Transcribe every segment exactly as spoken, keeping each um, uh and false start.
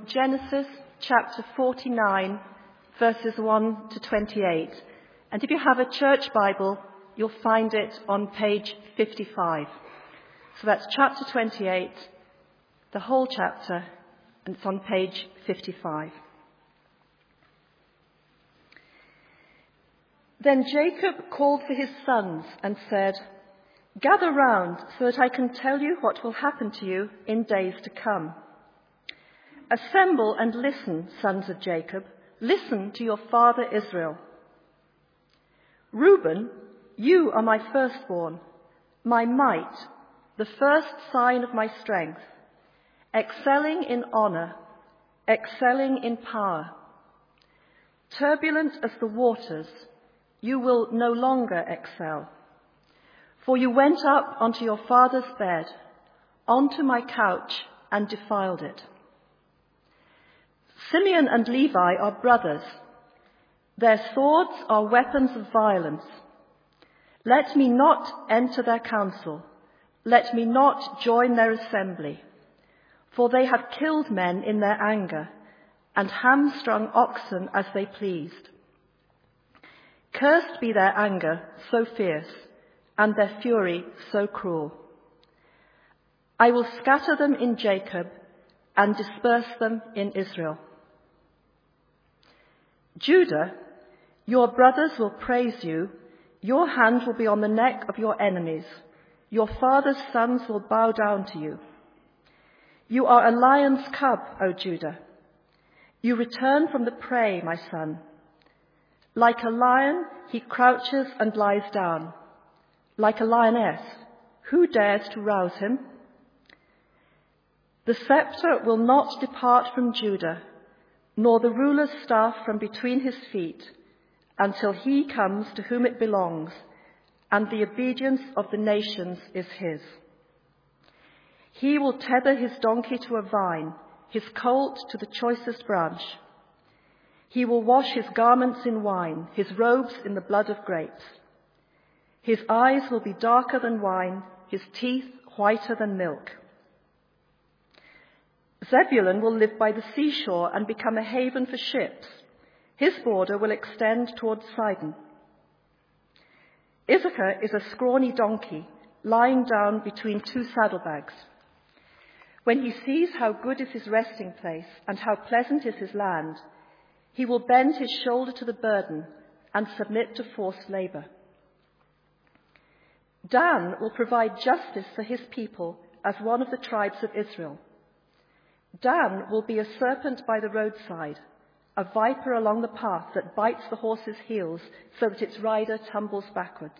Genesis chapter forty-nine, verses one to twenty-eight. And if you have a church Bible, you'll find it on page fifty-five. So that's chapter twenty-eight, the whole chapter, and it's on page fifty-five. Then Jacob called for his sons and said, "Gather round so that I can tell you what will happen to you in days to come. Assemble and listen, sons of Jacob. Listen to your father Israel. Reuben, you are my firstborn, my might, the first sign of my strength, excelling in honor, excelling in power. Turbulent as the waters, you will no longer excel. For you went up onto your father's bed, onto my couch, and defiled it. Simeon and Levi are brothers. Their swords are weapons of violence. Let me not enter their council. Let me not join their assembly. For they have killed men in their anger and hamstrung oxen as they pleased. Cursed be their anger so fierce and their fury so cruel. I will scatter them in Jacob and disperse them in Israel. Judah, your brothers will praise you. Your hand will be on the neck of your enemies. Your father's sons will bow down to you. You are a lion's cub, O Judah. You return from the prey, my son. Like a lion, he crouches and lies down. Like a lioness, who dares to rouse him? The scepter will not depart from Judah, nor the ruler's staff from between his feet, until he comes to whom it belongs, and the obedience of the nations is his. He will tether his donkey to a vine, his colt to the choicest branch. He will wash his garments in wine, his robes in the blood of grapes. His eyes will be darker than wine, his teeth whiter than milk. Zebulun will live by the seashore and become a haven for ships. His border will extend towards Sidon. Issachar is a scrawny donkey, lying down between two saddlebags. When he sees how good is his resting place and how pleasant is his land, he will bend his shoulder to the burden and submit to forced labor. Dan will provide justice for his people as one of the tribes of Israel. Dan will be a serpent by the roadside, a viper along the path that bites the horse's heels so that its rider tumbles backwards.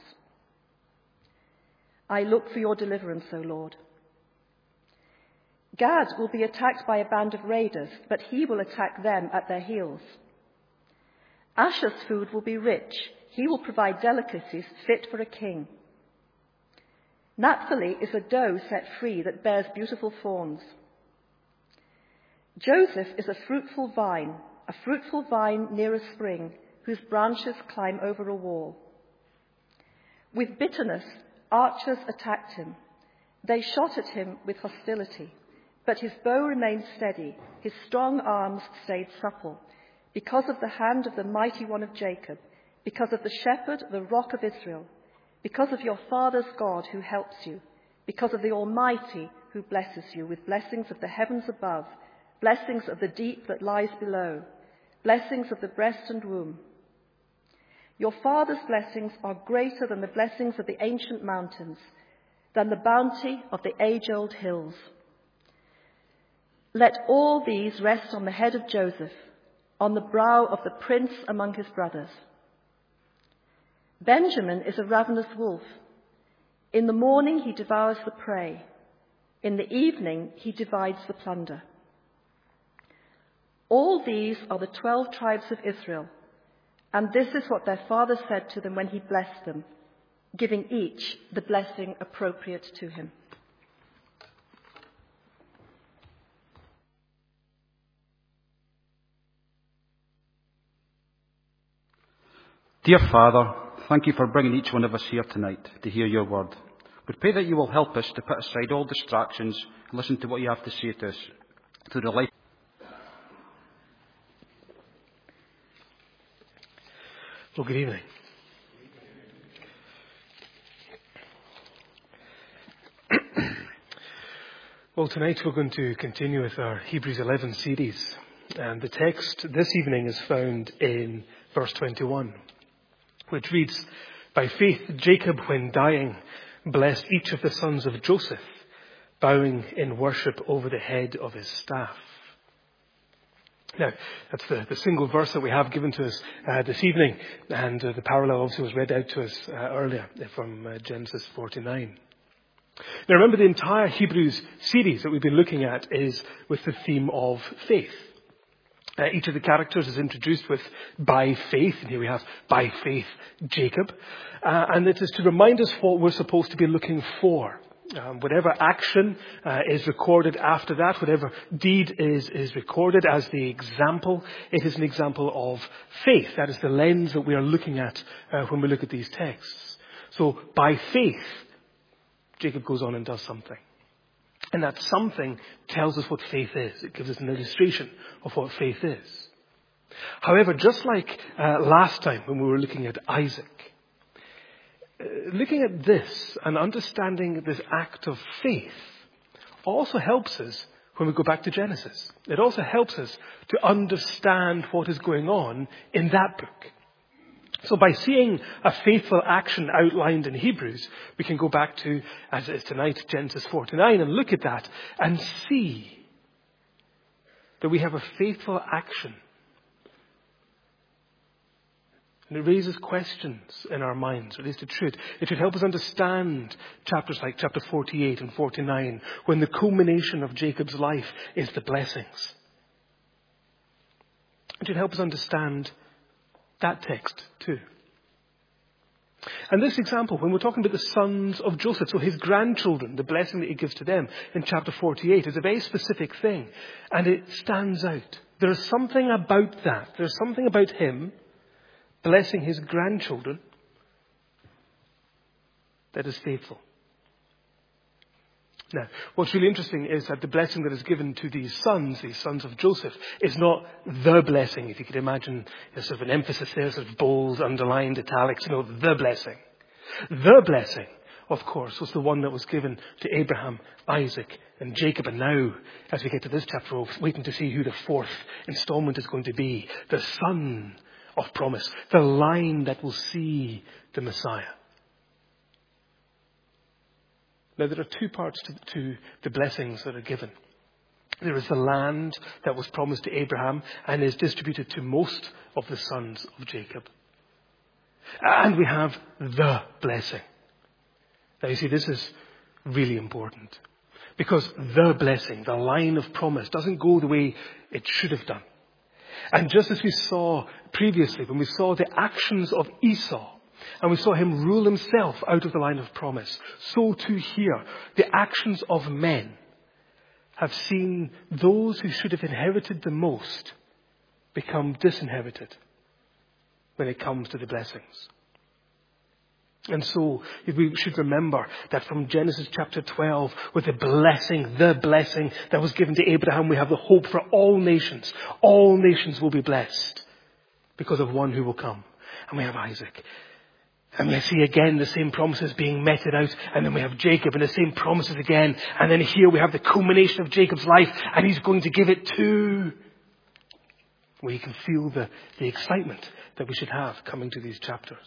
I look for your deliverance, O Lord. Gad will be attacked by a band of raiders, but he will attack them at their heels. Asher's food will be rich. He will provide delicacies fit for a king. Naphtali is a doe set free that bears beautiful fawns. Joseph is a fruitful vine, a fruitful vine near a spring, whose branches climb over a wall. With bitterness, archers attacked him. They shot at him with hostility, but his bow remained steady, his strong arms stayed supple, because of the hand of the mighty one of Jacob, because of the shepherd, the rock of Israel, because of your father's God who helps you, because of the Almighty who blesses you with blessings of the heavens above, blessings of the deep that lies below, blessings of the breast and womb. Your father's blessings are greater than the blessings of the ancient mountains, than the bounty of the age-old hills. Let all these rest on the head of Joseph, on the brow of the prince among his brothers. Benjamin is a ravenous wolf. In the morning he devours the prey. In the evening he divides the plunder. All these are the twelve tribes of Israel, and this is what their father said to them when he blessed them, giving each the blessing appropriate to him. Dear Father, thank you for bringing each one of us here tonight to hear your word. We pray that you will help us to put aside all distractions and listen to what you have to say to us through the life. Well, good evening. Well, tonight we're going to continue with our Hebrews eleven series. And the text this evening is found in verse twenty-one, which reads, "By faith Jacob, when dying, blessed each of the sons of Joseph, bowing in worship over the head of his staff." Now, that's the, the single verse that we have given to us uh, this evening, and uh, the parallel also was read out to us uh, earlier from uh, Genesis forty-nine. Now remember, the entire Hebrews series that we've been looking at is with the theme of faith. Uh, each of the characters is introduced with "by faith," and here we have "by faith Jacob," uh, and it is to remind us what we're supposed to be looking for. Um, whatever action uh, is recorded after that, whatever deed is, is recorded as the example, it is an example of faith. That is the lens that we are looking at uh, when we look at these texts. So, by faith, Jacob goes on and does something. And that something tells us what faith is. It gives us an illustration of what faith is. However, just like uh, last time when we were looking at Isaac, uh, looking at this and understanding this act of faith also helps us when we go back to Genesis. It also helps us to understand what is going on in that book. So by seeing a faithful action outlined in Hebrews, we can go back to, as it is tonight, Genesis forty-nine, and look at that and see that we have a faithful action. And it raises questions in our minds, or at least it should. It should help us understand chapters like chapter forty-eight and forty-nine, when the culmination of Jacob's life is the blessings. It should help us understand that text too. And this example, when we're talking about the sons of Joseph, so his grandchildren, the blessing that he gives to them in chapter forty-eight, is a very specific thing. And it stands out. There is something about that. There's something about him blessing his grandchildren that is faithful. Now, what's really interesting is that the blessing that is given to these sons, these sons of Joseph, is not the blessing. If you could imagine there's sort of an emphasis there, sort of bold, underlined, italics, you know, the blessing. The blessing, of course, was the one that was given to Abraham, Isaac, and Jacob. And now, as we get to this chapter, we're waiting to see who the fourth installment is going to be. The son of promise, the line that will see the Messiah. Now, there are two parts to, to the blessings that are given. There is the land that was promised to Abraham and is distributed to most of the sons of Jacob. And we have the blessing. Now, you see, this is really important. Because the blessing, the line of promise, doesn't go the way it should have done. And just as we saw previously, when we saw the actions of Esau, and we saw him rule himself out of the line of promise, so too here, the actions of men have seen those who should have inherited the most become disinherited when it comes to the blessings. And so we should remember that from Genesis chapter twelve, with the blessing, the blessing that was given to Abraham, we have the hope for all nations. All nations will be blessed because of one who will come. And we have Isaac. And we see again the same promises being meted out. And then we have Jacob and the same promises again. And then here we have the culmination of Jacob's life. And he's going to give it to, where you can feel the, the excitement that we should have coming to these chapters.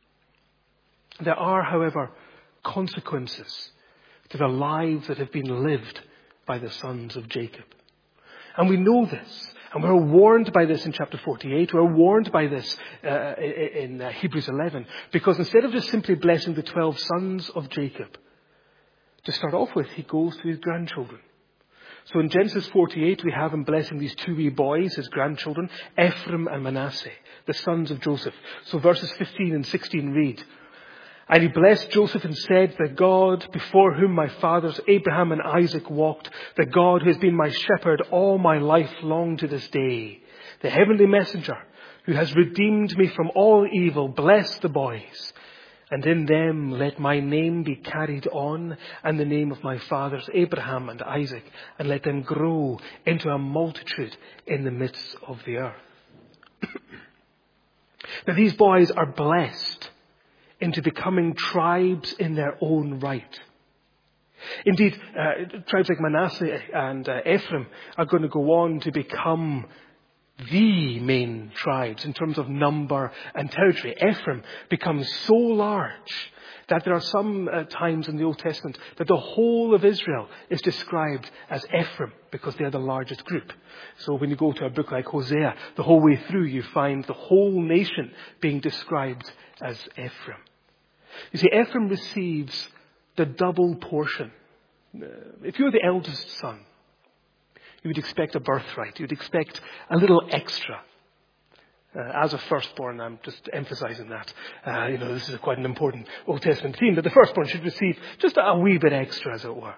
There are, however, consequences to the lives that have been lived by the sons of Jacob. And we know this. And we're warned by this in chapter forty-eight. We're warned by this uh, in uh, Hebrews eleven. Because instead of just simply blessing the twelve sons of Jacob, to start off with, he goes to his grandchildren. So in Genesis forty-eight, we have him blessing these two wee boys, his grandchildren, Ephraim and Manasseh, the sons of Joseph. So verses fifteen and sixteen read, "And he blessed Joseph and said, the God before whom my fathers Abraham and Isaac walked, the God who has been my shepherd all my life long to this day, the heavenly messenger who has redeemed me from all evil, bless the boys. And in them let my name be carried on, and the name of my fathers Abraham and Isaac, and let them grow into a multitude in the midst of the earth." That these boys are blessed into becoming tribes in their own right. Indeed, uh, tribes like Manasseh and uh, Ephraim are going to go on to become the main tribes in terms of number and territory. Ephraim becomes so large that there are some uh, times in the Old Testament that the whole of Israel is described as Ephraim because they are the largest group. So when you go to a book like Hosea, the whole way through you find the whole nation being described as Ephraim. You see, Ephraim receives the double portion. Uh, if you're the eldest son, you would expect a birthright. You would expect a little extra. Uh, as a firstborn, I'm just emphasizing that. Uh, you know, this is quite an important Old Testament theme, that the firstborn should receive just a wee bit extra, as it were.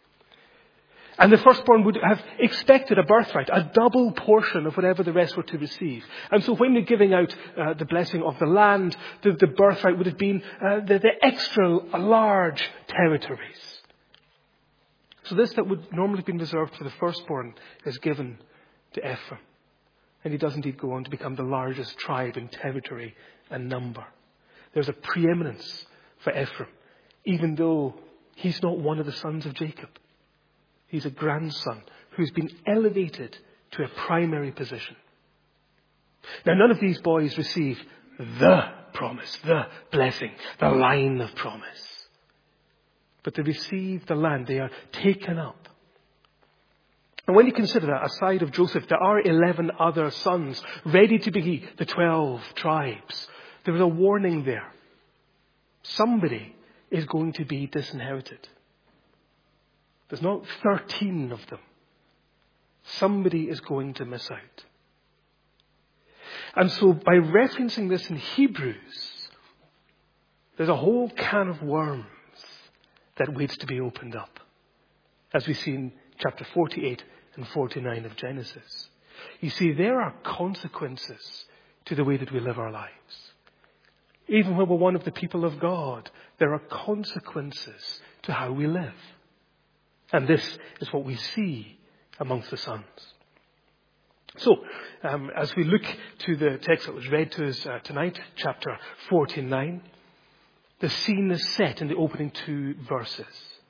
And the firstborn would have expected a birthright, a double portion of whatever the rest were to receive. And so when you're giving out uh, the blessing of the land, the, the birthright would have been uh, the, the extra large territories. So this that would normally have been reserved for the firstborn is given to Ephraim. And he does indeed go on to become the largest tribe in territory and number. There's a preeminence for Ephraim, even though he's not one of the sons of Jacob. He's a grandson who's been elevated to a primary position. Now, none of these boys receive the promise, the blessing, the line of promise. But they receive the land. They are taken up. And when you consider that, aside of Joseph, there are eleven other sons ready to be the twelve tribes. There is a warning there. Somebody is going to be disinherited. There's not thirteen of them. Somebody is going to miss out. And so by referencing this in Hebrews, there's a whole can of worms that waits to be opened up, as we see in chapter forty-eight and forty-nine of Genesis. You see, there are consequences to the way that we live our lives. Even when we're one of the people of God, there are consequences to how we live. And this is what we see amongst the sons. So, um, as we look to the text that was read to us uh, tonight, chapter forty-nine, the scene is set in the opening two verses.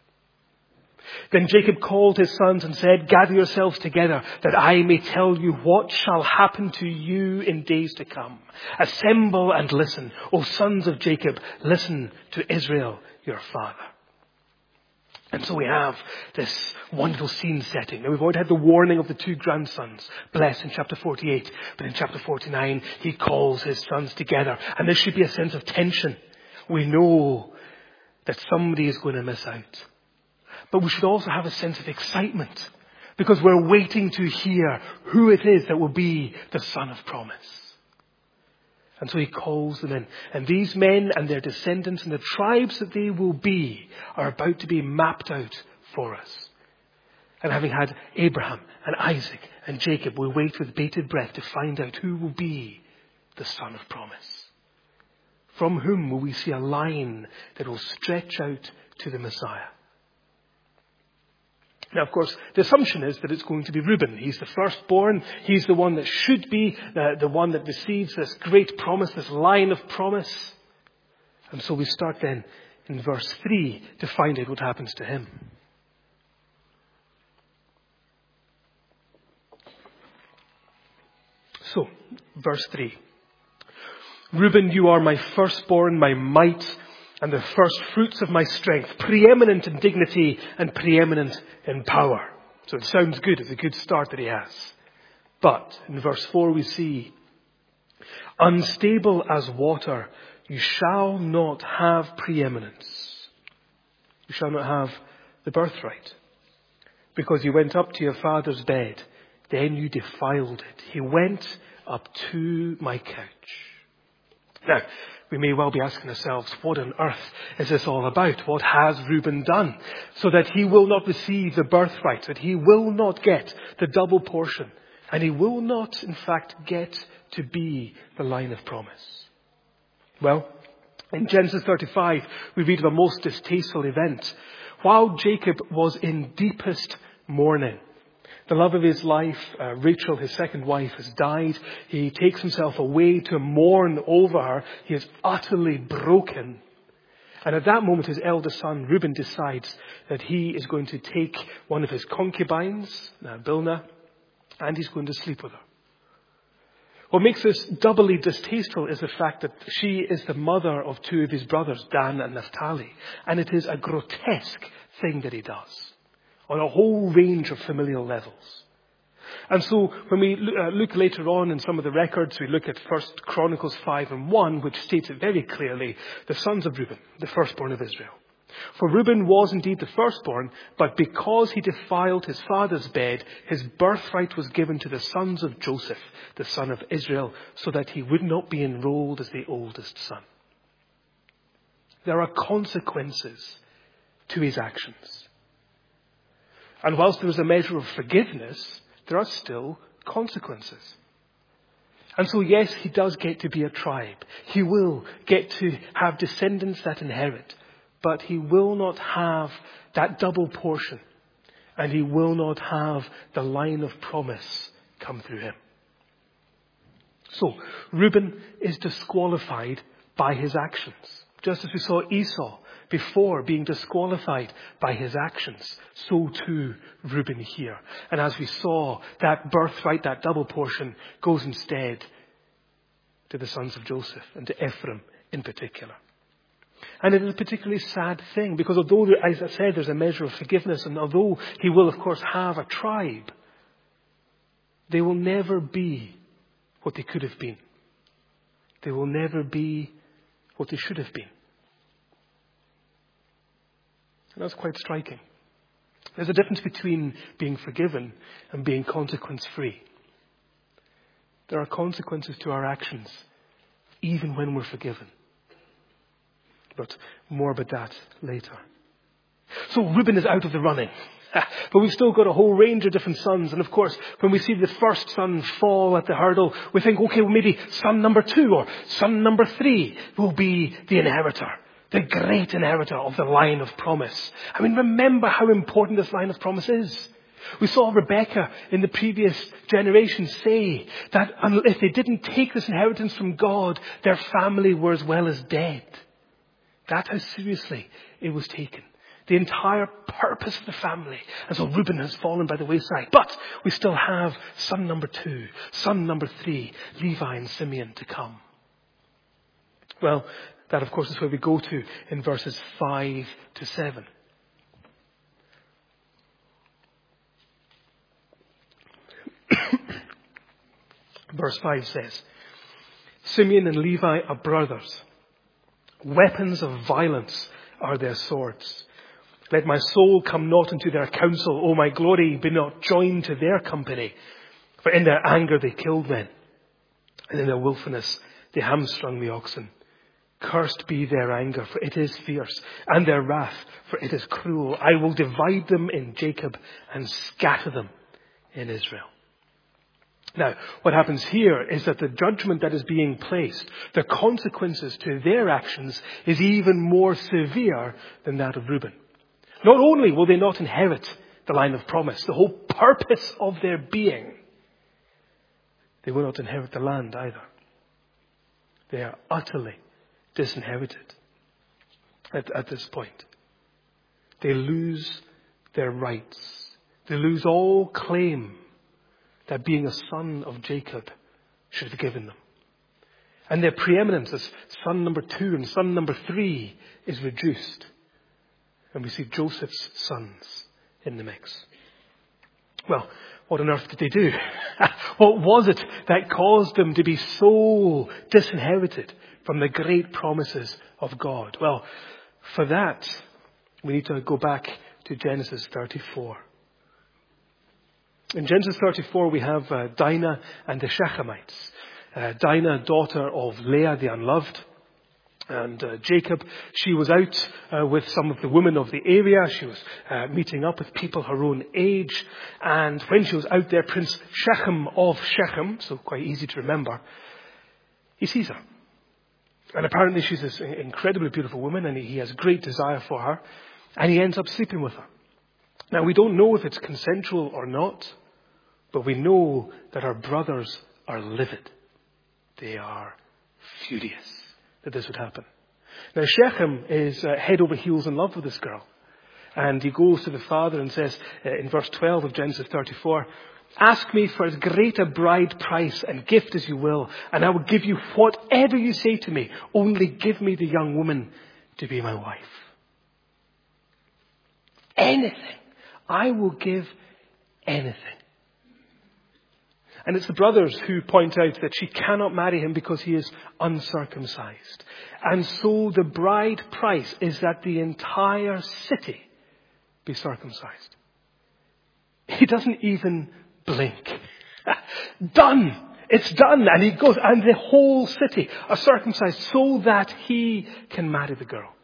Then Jacob called his sons and said, "Gather yourselves together, that I may tell you what shall happen to you in days to come. Assemble and listen, O sons of Jacob, listen to Israel, your father." And so we have this wonderful scene setting. Now, we've already had the warning of the two grandsons, blessed in chapter forty-eight. But in chapter forty-nine, he calls his sons together. And there should be a sense of tension. We know that somebody is going to miss out. But we should also have a sense of excitement, because we're waiting to hear who it is that will be the son of promise. And so he calls them in. And these men and their descendants and the tribes that they will be are about to be mapped out for us. And having had Abraham and Isaac and Jacob, we wait with bated breath to find out who will be the son of promise. From whom will we see a line that will stretch out to the Messiah? Now, of course, the assumption is that it's going to be Reuben. He's the firstborn. He's the one that should be the, the one that receives this great promise, this line of promise. And so we start then in verse three to find out what happens to him. So, verse three. "Reuben, you are my firstborn, my might, and the first fruits of my strength, preeminent in dignity and preeminent in power." So it sounds good. It's a good start that he has. But in verse four we see, "Unstable as water, you shall not have preeminence. You shall not have the birthright. Because you went up to your father's bed, then you defiled it. He went up to my couch." Now, we may well be asking ourselves, what on earth is this all about? What has Reuben done so that he will not receive the birthright, that he will not get the double portion, and he will not, in fact, get to be the line of promise? Well, in Genesis thirty-five, we read of a most distasteful event. While Jacob was in deepest mourning, The love of his life, uh, Rachel, his second wife, has died. He takes himself away to mourn over her. He is utterly broken. And at that moment, his eldest son, Reuben, decides that he is going to take one of his concubines, uh, Bilhah, and he's going to sleep with her. What makes this doubly distasteful is the fact that she is the mother of two of his brothers, Dan and Naphtali. And it is a grotesque thing that he does on a whole range of familial levels. And so when we uh, look later on in some of the records, we look at First Chronicles five and one, which states it very clearly, the sons of Reuben, the firstborn of Israel. For Reuben was indeed the firstborn, but because he defiled his father's bed, his birthright was given to the sons of Joseph, the son of Israel, so that he would not be enrolled as the oldest son. There are consequences to his actions. And whilst there is a measure of forgiveness, there are still consequences. And so, yes, he does get to be a tribe. He will get to have descendants that inherit. But he will not have that double portion. And he will not have the line of promise come through him. So, Reuben is disqualified by his actions. Just as we saw Esau before being disqualified by his actions, so too Reuben here. And as we saw, that birthright, that double portion, goes instead to the sons of Joseph and to Ephraim in particular. And it is a particularly sad thing because although, as I said, there's a measure of forgiveness, and although he will, of course, have a tribe, they will never be what they could have been. They will never be what they should have been. And that's quite striking. There's a difference between being forgiven and being consequence-free. There are consequences to our actions, even when we're forgiven. But more about that later. So Reuben is out of the running. But we've still got a whole range of different sons. And of course, when we see the first son fall at the hurdle, we think, okay, well maybe son number two or son number three will be the inheritor. The great inheritor of the line of promise. I mean, remember how important this line of promise is. We saw Rebekah in the previous generation say that if they didn't take this inheritance from God, their family were as well as dead. That's how seriously it was taken. The entire purpose of the family. And so Reuben has fallen by the wayside. But we still have son number two, son number three, Levi and Simeon to come. Well, that of course is where we go to in verses five to seven. Verse five says, Simeon and Levi are brothers. Weapons of violence are their swords. Let my soul come not into their counsel. O my glory, be not joined to their company. For in their anger they killed men. And in their willfulness they hamstrung the oxen. Cursed be their anger, for it is fierce. And their wrath, for it is cruel. I will divide them in Jacob and scatter them in Israel. Now, what happens here is that the judgment that is being placed, the consequences to their actions, is even more severe than that of Reuben. Not only will they not inherit the line of promise, the whole purpose of their being, they will not inherit the land either. They are utterly disinherited at, at this point. They lose their rights. They lose all claim that being a son of Jacob should have given them. And their preeminence as son number two and son number three is reduced. And we see Joseph's sons in the mix. Well, what on earth did they do? What was it that caused them to be so disinherited from the great promises of God? Well, for that, we need to go back to Genesis thirty-four. In Genesis thirty-four, we have uh, Dinah and the Shechemites. Uh, Dinah, daughter of Leah, the unloved. And uh, Jacob, she was out uh, with some of the women of the area. She was uh, meeting up with people her own age. And when she was out there, Prince Shechem of Shechem, so quite easy to remember, he sees her. And apparently she's this incredibly beautiful woman, and he has great desire for her. And he ends up sleeping with her. Now, we don't know if it's consensual or not. But we know that her brothers are livid. They are furious that this would happen. Now Shechem is uh, head over heels in love with this girl. And he goes to the father and says uh, in verse twelve of Genesis thirty-four, ask me for as great a bride price and gift as you will, and I will give you whatever you say to me. Only give me the young woman to be my wife. Anything. I will give anything. And it's the brothers who point out that she cannot marry him because he is uncircumcised. And so the bride price is that the entire city be circumcised. He doesn't even blink. Done! It's done! And he goes, and the whole city are circumcised so that he can marry the girl.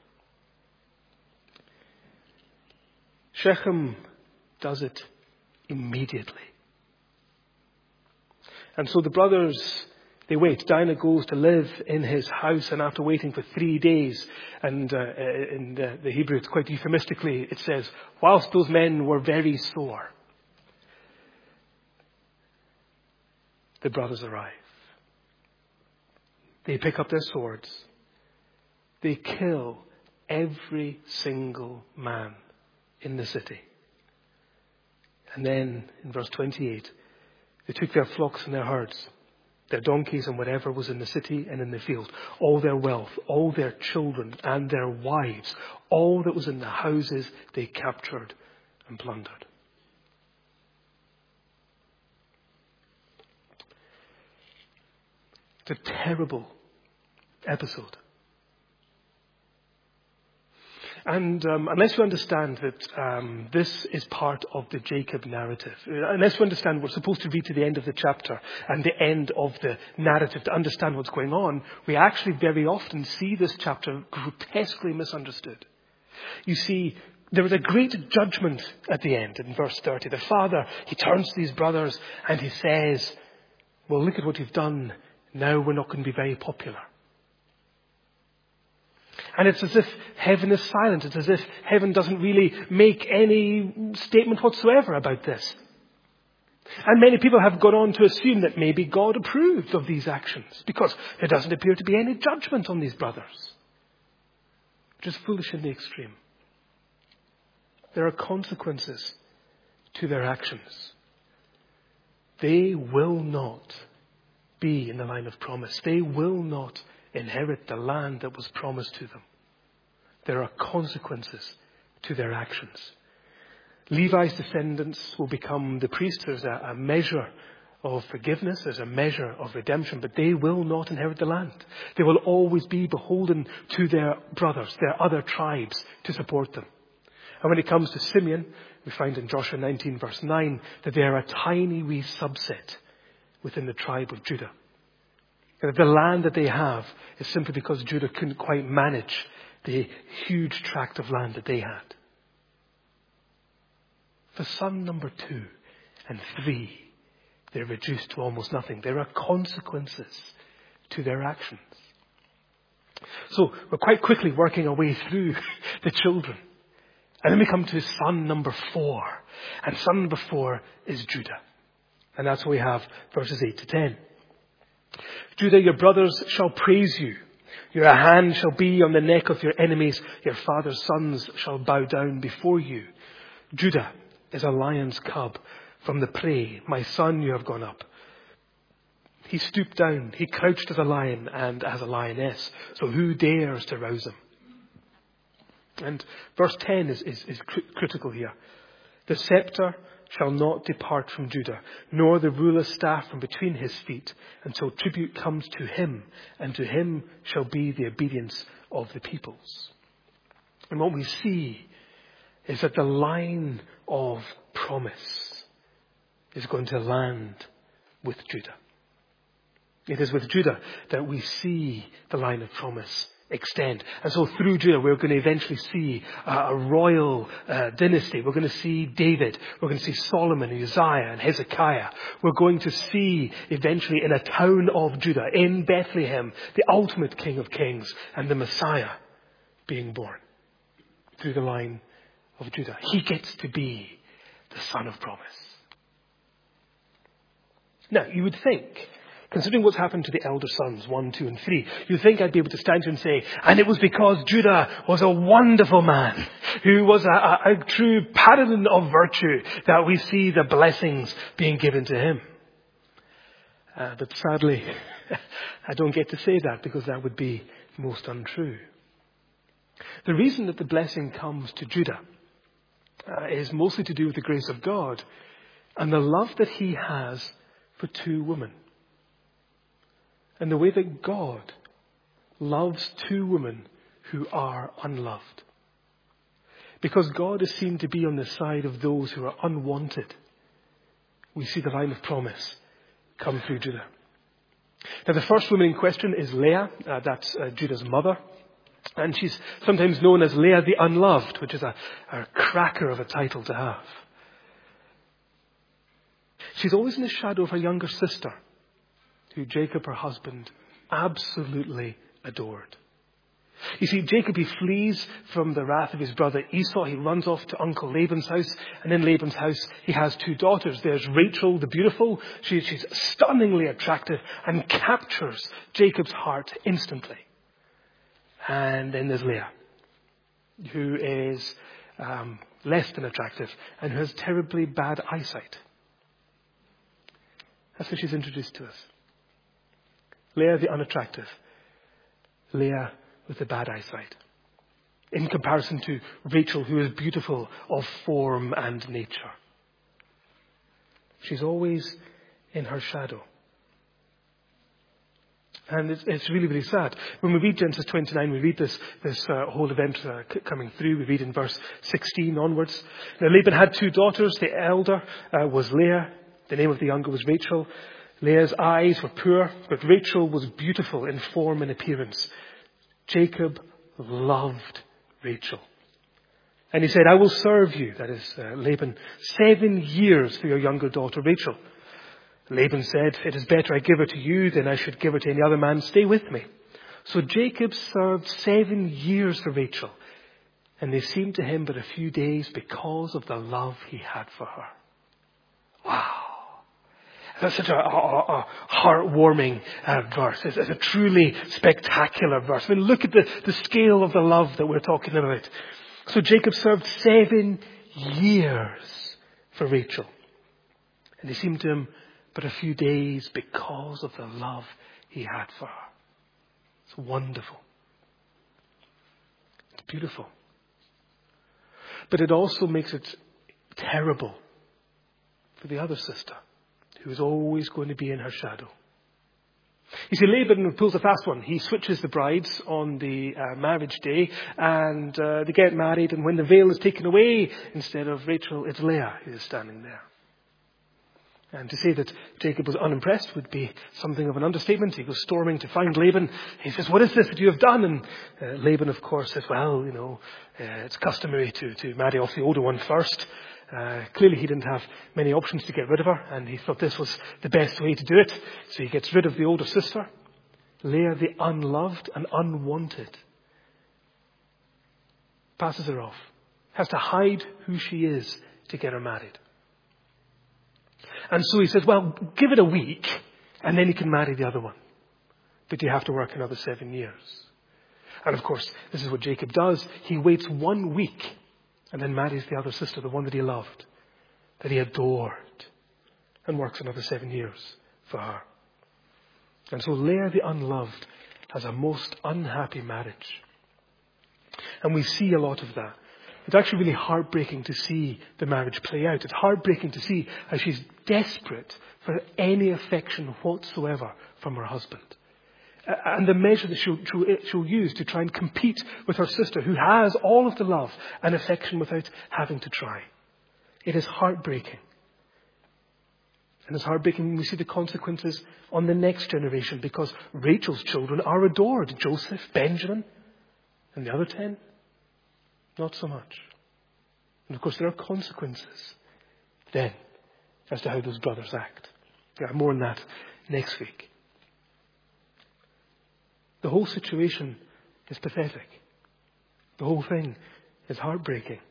Shechem does it immediately. And so the brothers, they wait. Dinah goes to live in his house, and after waiting for three days, and uh, in the, the Hebrew, it's quite euphemistically, it says, whilst those men were very sore, the brothers arrive. They pick up their swords. They kill every single man in the city. And then in verse twenty-eight, they took their flocks and their herds, their donkeys and whatever was in the city and in the field, all their wealth, all their children and their wives, all that was in the houses they captured and plundered. It's a terrible episode. And um, unless we understand that um, this is part of the Jacob narrative, unless we understand we're supposed to read to the end of the chapter and the end of the narrative to understand what's going on, we actually very often see this chapter grotesquely misunderstood. You see, there is a great judgment at the end in verse thirty. The father, he turns to his brothers and he says, well, look at what you've done. Now we're not going to be very popular. And it's as if heaven is silent. It's as if heaven doesn't really make any statement whatsoever about this. And many people have gone on to assume that maybe God approved of these actions because there doesn't appear to be any judgment on these brothers. Which is foolish in the extreme. There are consequences to their actions. They will not be in the line of promise. They will not inherit the land that was promised to them. There are consequences to their actions. Levi's descendants will become the priests. There's a, a measure of forgiveness. There's a measure of redemption. But they will not inherit the land. They will always be beholden to their brothers, their other tribes, to support them. And when it comes to Simeon, we find in Joshua nineteen verse nine that they are a tiny wee subset within the tribe of Judah. And the land that they have is simply because Judah couldn't quite manage the huge tract of land that they had. For son number two and three, they're reduced to almost nothing. There are consequences to their actions. So we're quite quickly working our way through the children. And then we come to son number four. And son number four is Judah. And that's where we have verses eight to ten. Judah, your brothers shall praise you. Your hand shall be on the neck of your enemies. Your father's sons shall bow down before you. Judah is a lion's cub from the prey. My son, you have gone up. He stooped down. He crouched as a lion and as a lioness. So who dares to rouse him? And verse ten is, is, is critical here. The scepter shall not depart from Judah, nor the ruler's staff from between his feet, until tribute comes to him, and to him shall be the obedience of the peoples. And what we see is that the line of promise is going to land with Judah. It is with Judah that we see the line of promise extend. And so through Judah, we're going to eventually see uh, a royal uh, dynasty. We're going to see David. We're going to see Solomon and Uzziah and Hezekiah. We're going to see eventually in a town of Judah, in Bethlehem, the ultimate King of Kings and the Messiah being born through the line of Judah. He gets to be the son of promise. Now, you would think, considering what's happened to the elder sons, one, two, and three, you'd think I'd be able to stand here and say, and it was because Judah was a wonderful man, who was a, a, a true paragon of virtue, that we see the blessings being given to him. Uh, but sadly, I don't get to say that, because that would be most untrue. The reason that the blessing comes to Judah uh, is mostly to do with the grace of God and the love that he has for two women. And the way that God loves two women who are unloved. Because God is seen to be on the side of those who are unwanted, we see the line of promise come through Judah. Now, the first woman in question is Leah. Uh, that's uh, Judah's mother. And she's sometimes known as Leah the Unloved, which is a, a cracker of a title to have. She's always in the shadow of her younger sister, who Jacob, her husband, absolutely adored. You see, Jacob, he flees from the wrath of his brother Esau. He runs off to Uncle Laban's house. And in Laban's house, he has two daughters. There's Rachel, the beautiful. She, she's stunningly attractive and captures Jacob's heart instantly. And then there's Leah, who is um, less than attractive and who has terribly bad eyesight. That's how she's introduced to us. Leah the unattractive. Leah with the bad eyesight. In comparison to Rachel, who is beautiful of form and nature. She's always in her shadow. And it's, it's really, really sad. When we read Genesis twenty-nine, we read this, this uh, whole event uh, c- coming through. We read in verse sixteen onwards. Now, Laban had two daughters. The elder uh, was Leah. The name of the younger was Rachel. Leah's eyes were poor, but Rachel was beautiful in form and appearance. Jacob loved Rachel. And he said, I will serve you, that is uh, Laban, seven years for your younger daughter Rachel. Laban said, it is better I give her to you than I should give her to any other man. Stay with me. So Jacob served seven years for Rachel. And they seemed to him but a few days because of the love he had for her. Wow. That's such a, a, a heartwarming uh, verse. It's, it's a truly spectacular verse. I mean, look at the, the scale of the love that we're talking about. So Jacob served seven years for Rachel. And they seemed to him but a few days because of the love he had for her. It's wonderful. It's beautiful. But it also makes it terrible for the other sister, who is always going to be in her shadow. You see, Laban pulls a fast one. He switches the brides on the uh, marriage day, and uh, they get married, and when the veil is taken away, instead of Rachel, it's Leah who is standing there. And to say that Jacob was unimpressed would be something of an understatement. He goes storming to find Laban. He says, what is this that you have done? And uh, Laban, of course, says, well, you know, uh, it's customary to, to marry off the older one first. Uh, clearly he didn't have many options to get rid of her, and he thought this was the best way to do it. So he gets rid of the older sister, Leah the unloved and unwanted. Passes her off. Has to hide who she is to get her married. And so he says, well, give it a week, and then you can marry the other one. But you have to work another seven years. And of course, this is what Jacob does. He waits one week and then marries the other sister, the one that he loved, that he adored, and works another seven years for her. And so Leah the unloved has a most unhappy marriage. And we see a lot of that. It's actually really heartbreaking to see the marriage play out. It's heartbreaking to see how she's desperate for any affection whatsoever from her husband. And the measure that she'll, she'll, she'll use to try and compete with her sister, who has all of the love and affection without having to try. It is heartbreaking. And it's heartbreaking when we see the consequences on the next generation, because Rachel's children are adored. Joseph, Benjamin, and the other ten, not so much. And of course there are consequences then as to how those brothers act. Yeah, more on that next week. The whole situation is pathetic. The whole thing is heartbreaking.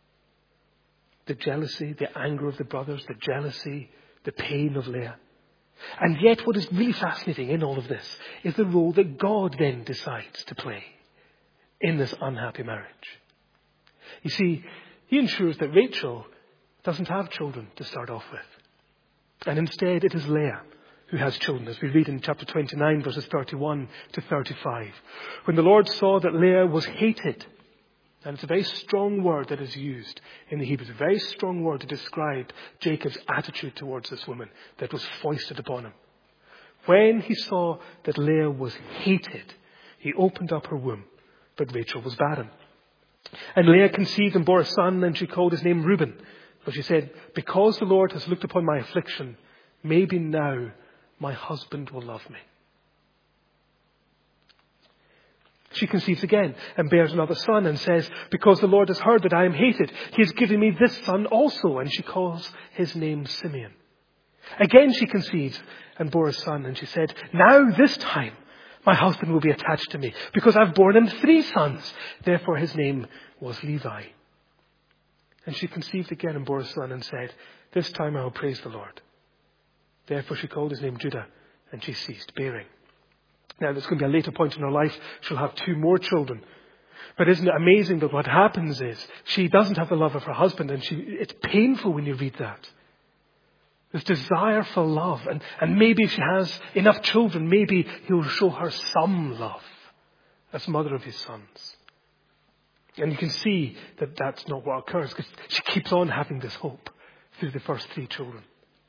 The jealousy, the anger of the brothers, the jealousy, the pain of Leah. And yet what is really fascinating in all of this is the role that God then decides to play in this unhappy marriage. You see, he ensures that Rachel doesn't have children to start off with. And instead it is Leah who has children, as we read in chapter twenty-nine, verses thirty-one to thirty-five. When the Lord saw that Leah was hated, and it's a very strong word that is used in the Hebrew, a very strong word to describe Jacob's attitude towards this woman that was foisted upon him. When he saw that Leah was hated, he opened up her womb, but Rachel was barren. And Leah conceived and bore a son, and she called his name Reuben. For she said, because the Lord has looked upon my affliction, maybe now my husband will love me. She conceives again and bears another son and says, because the Lord has heard that I am hated, he has given me this son also. And she calls his name Simeon. Again she conceives and bore a son, and she said, now this time my husband will be attached to me, because I've borne him three sons. Therefore his name was Levi. And she conceived again and bore a son and said, this time I will praise the Lord. Therefore she called his name Judah, and she ceased bearing. Now there's going to be a later point in her life. She'll have two more children. But isn't it amazing that what happens is she doesn't have the love of her husband, and she, it's painful when you read that. This desire for love. And, and maybe if she has enough children, maybe he'll show her some love as mother of his sons. And you can see that that's not what occurs, because she keeps on having this hope through the first three children.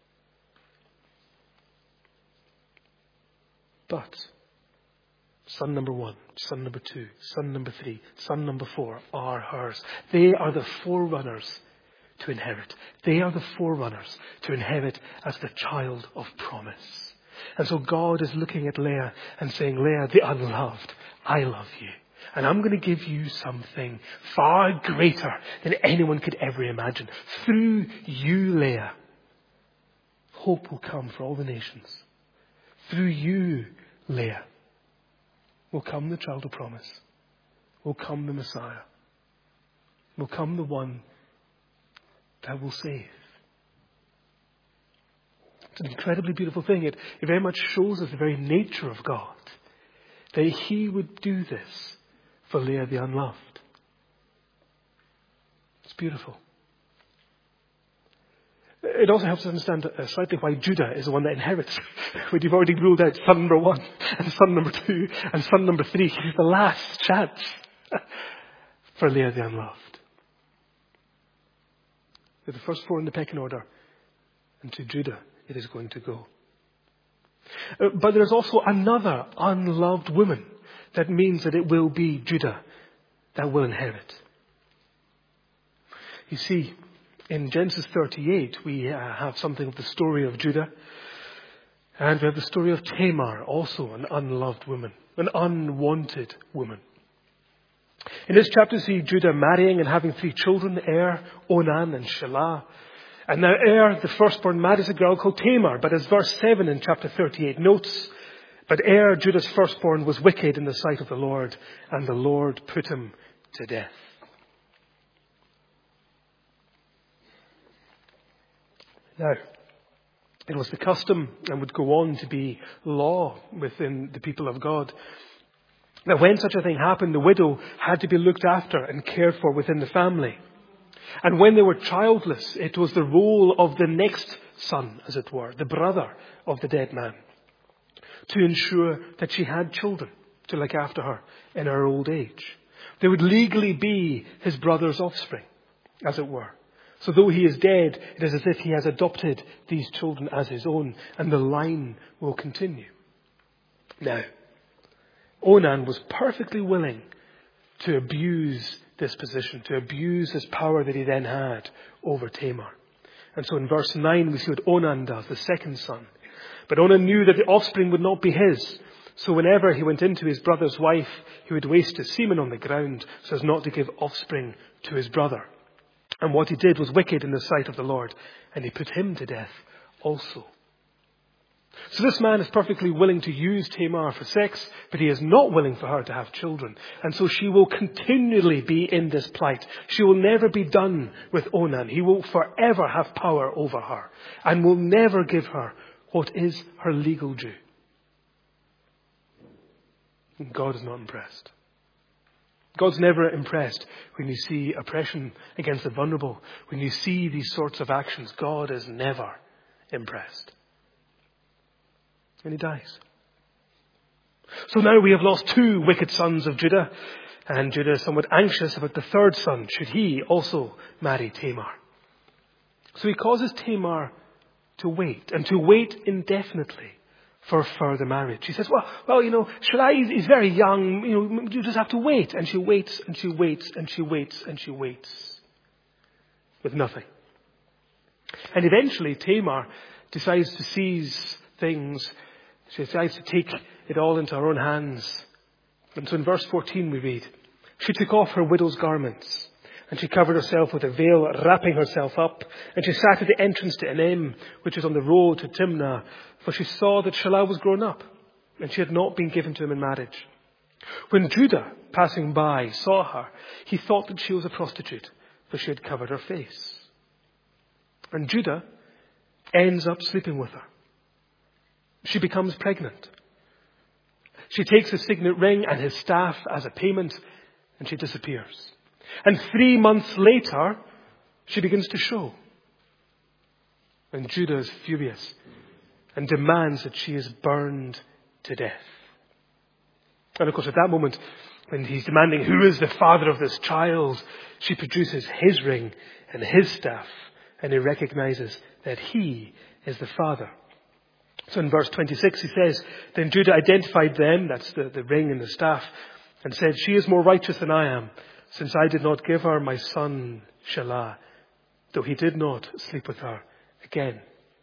But son number one, son number two, son number three, son number four are hers. They are the forerunners to inherit. They are the forerunners to inherit as the child of promise. And so God is looking at Leah and saying, Leah, the unloved, I love you. And I'm going to give you something far greater than anyone could ever imagine. Through you, Leah, hope will come for all the nations. Through you, Leah, will come the child of promise. Will come the Messiah. Will come the one that will save. It's an incredibly beautiful thing. It, it very much shows us the very nature of God. That he would do this for Leah the unloved. It's beautiful. It also helps us understand slightly why Judah is the one that inherits. When you've already ruled out son number one and son number two and son number three. Here's the last chance for Leah the unloved. With the first four in the pecking order, and to Judah it is going to go. But there's also another unloved woman. That means that it will be Judah that will inherit. You see, in Genesis thirty-eight, we uh, have something of the story of Judah. And we have the story of Tamar, also an unloved woman, an unwanted woman. In this chapter, we see Judah marrying and having three children, Er, Onan, and Shelah. And now Er, the firstborn, marries a girl called Tamar. But as verse seven in chapter thirty-eight notes, but Er, Judah's firstborn, was wicked in the sight of the Lord, and the Lord put him to death. Now, it was the custom, and would go on to be law within the people of God, that when such a thing happened, the widow had to be looked after and cared for within the family. And when they were childless, it was the role of the next son, as it were, the brother of the dead man, to ensure that she had children to look after her in her old age. They would legally be his brother's offspring, as it were. So though he is dead, it is as if he has adopted these children as his own, and the line will continue. Now, Onan was perfectly willing to abuse this position, to abuse this power that he then had over Tamar. And so in verse nine, we see what Onan does, the second son. But Onan knew that the offspring would not be his. So whenever he went into his brother's wife, he would waste his semen on the ground so as not to give offspring to his brother. And what he did was wicked in the sight of the Lord, and he put him to death also. So this man is perfectly willing to use Tamar for sex, but he is not willing for her to have children. And so she will continually be in this plight. She will never be done with Onan. He will forever have power over her and will never give her what is her legal due. And God is not impressed. God's never impressed when you see oppression against the vulnerable. When you see these sorts of actions, God is never impressed. And he dies. So now we have lost two wicked sons of Judah, and Judah is somewhat anxious about the third son. Should he also marry Tamar? So he causes Tamar to wait, and to wait indefinitely for further marriage. She says, well, well, you know, Shalai is very young, you know, you just have to wait. And she waits, and she waits, and she waits, and she waits. With nothing. And eventually Tamar decides to seize things. She decides to take it all into her own hands. And so in verse fourteen we read, she took off her widow's garments, and she covered herself with a veil, wrapping herself up. And she sat at the entrance to Enem, which is on the road to Timnah, for she saw that Shelah was grown up, and she had not been given to him in marriage. When Judah, passing by, saw her, he thought that she was a prostitute, for she had covered her face. And Judah ends up sleeping with her. She becomes pregnant. She takes his signet ring and his staff as a payment, and she disappears. And three months later, she begins to show. And Judah is furious and demands that she is burned to death. And of course, at that moment, when he's demanding who is the father of this child, she produces his ring and his staff, and he recognizes that he is the father. So in verse twenty-six he says, then Judah identified them, that's the, the ring and the staff, and said, she is more righteous than I am, since I did not give her my son Shelah, though he did not sleep with her again.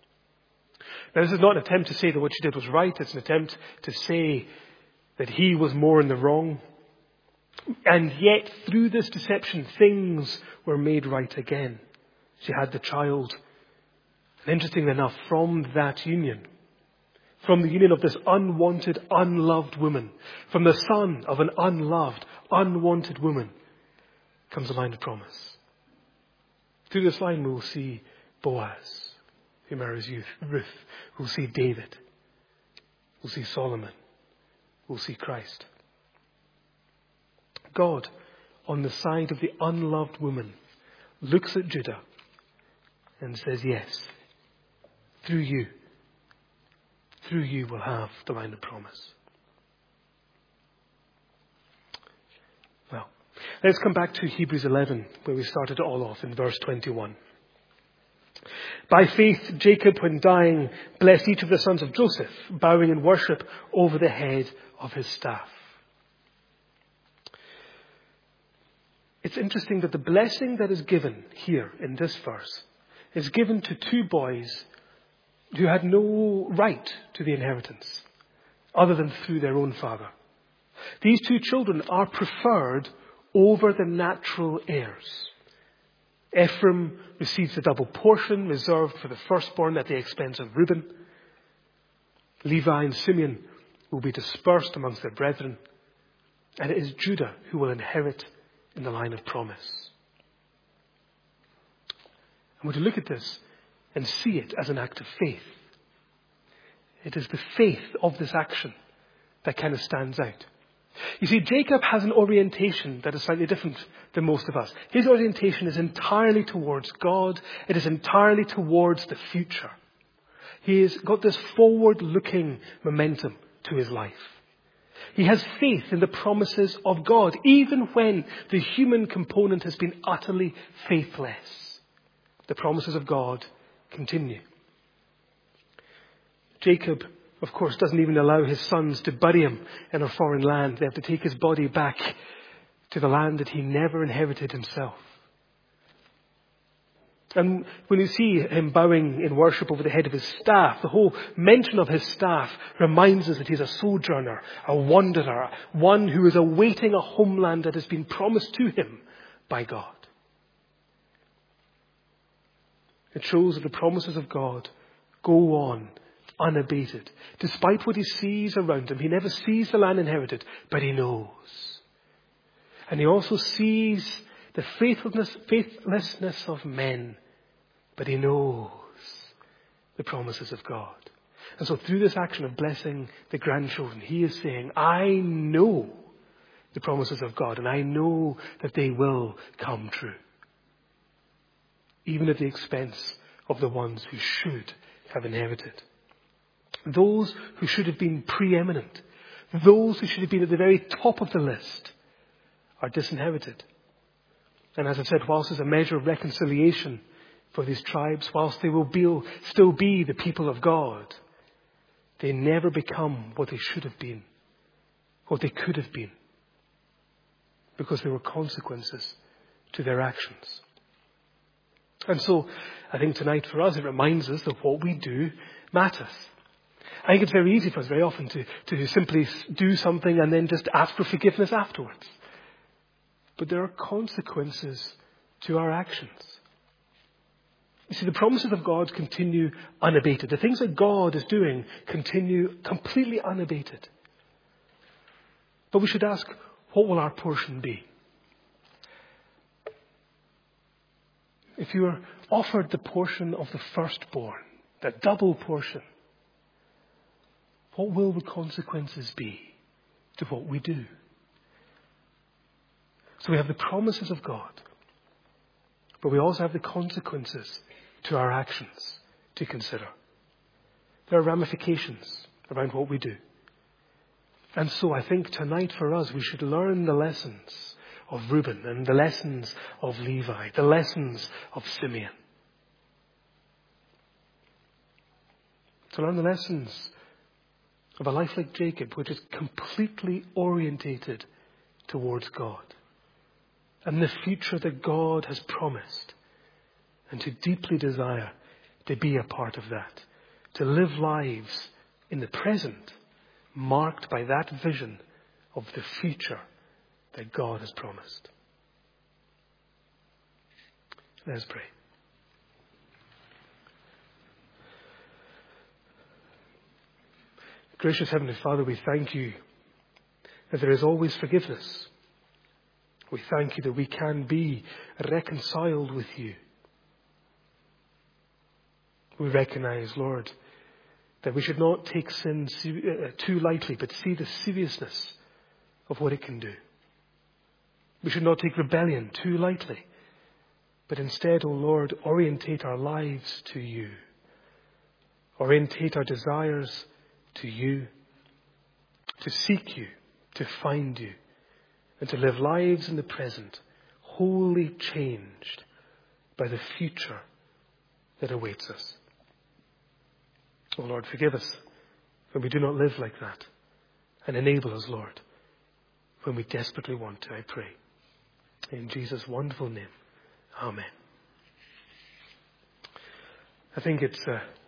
Now this is not an attempt to say that what she did was right. It's an attempt to say that he was more in the wrong. And yet through this deception, things were made right again. She had the child. And interestingly enough, from that union, from the union of this unwanted, unloved woman, from the son of an unloved, unwanted woman, comes a line of promise. Through this line we will see Boaz, who marries Ruth. We'll see David. We'll see Solomon. We'll see Christ. God, on the side of the unloved woman, looks at Judah and says, yes, through you, through you will have the line of promise. Well, let's come back to Hebrews eleven, where we started it all off in verse twenty-one. By faith, Jacob, when dying, blessed each of the sons of Joseph, bowing in worship over the head of his staff. It's interesting that the blessing that is given here in this verse is given to two boys who had no right to the inheritance other than through their own father. These two children are preferred over the natural heirs. Ephraim receives a double portion reserved for the firstborn at the expense of Reuben. Levi and Simeon will be dispersed amongst their brethren. And it is Judah who will inherit in the line of promise. I want to look at this and see it as an act of faith. It is the faith of this action that kind of stands out. You see, Jacob has an orientation that is slightly different than most of us. His orientation is entirely towards God. It is entirely towards the future. He has got this forward-looking momentum to his life. He has faith in the promises of God, even when the human component has been utterly faithless. The promises of God continue. Jacob, of course, doesn't even allow his sons to bury him in a foreign land. They have to take his body back to the land that he never inherited himself. And when you see him bowing in worship over the head of his staff, the whole mention of his staff reminds us that he's a sojourner, a wanderer, one who is awaiting a homeland that has been promised to him by God. It shows that the promises of God go on unabated. Despite what he sees around him, he never sees the land inherited, but he knows. And he also sees the faithlessness, faithlessness of men, but he knows the promises of God. And so through this action of blessing the grandchildren, he is saying, I know the promises of God, and I know that they will come true. Even at the expense of the ones who should have inherited. Those who should have been preeminent, those who should have been at the very top of the list, are disinherited. And as I said, whilst there's a measure of reconciliation for these tribes, whilst they will be, still be the people of God, they never become what they should have been, what they could have been, because there were consequences to their actions. And so, I think tonight for us, it reminds us that what we do matters. I think it's very easy for us very often to, to simply do something and then just ask for forgiveness afterwards. But there are consequences to our actions. You see, the promises of God continue unabated. The things that God is doing continue completely unabated. But we should ask, what will our portion be? If you are offered the portion of the firstborn, the double portion, what will the consequences be to what we do? So we have the promises of God, but we also have the consequences to our actions to consider. There are ramifications around what we do. And so I think tonight for us, we should learn the lessons of Reuben and the lessons of Levi, the lessons of Simeon. To learn the lessons of a life like Jacob, which is completely orientated towards God and the future that God has promised, and to deeply desire to be a part of that, to live lives in the present marked by that vision of the future that God has promised. Let us pray. Gracious Heavenly Father, we thank you that there is always forgiveness. We thank you that we can be reconciled with you. We recognize, Lord, that we should not take sin too lightly, but see the seriousness of what it can do. We should not take rebellion too lightly, but instead, O Lord, orientate our lives to you. Orientate our desires to you, to seek you, to find you, and to live lives in the present wholly changed by the future that awaits us. Oh Lord, forgive us when we do not live like that, and enable us, Lord, when we desperately want to, I pray. In Jesus' wonderful name, amen. I think it's uh,